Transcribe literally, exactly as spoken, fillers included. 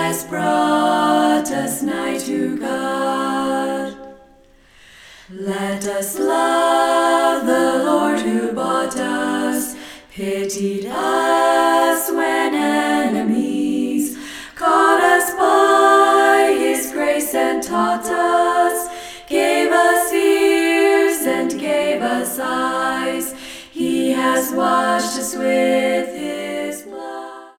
has brought us nigh to God. Let us love the Lord who bought us, pitied us when enemies, caught us by his grace and taught us, gave us ears and gave us eyes. He has won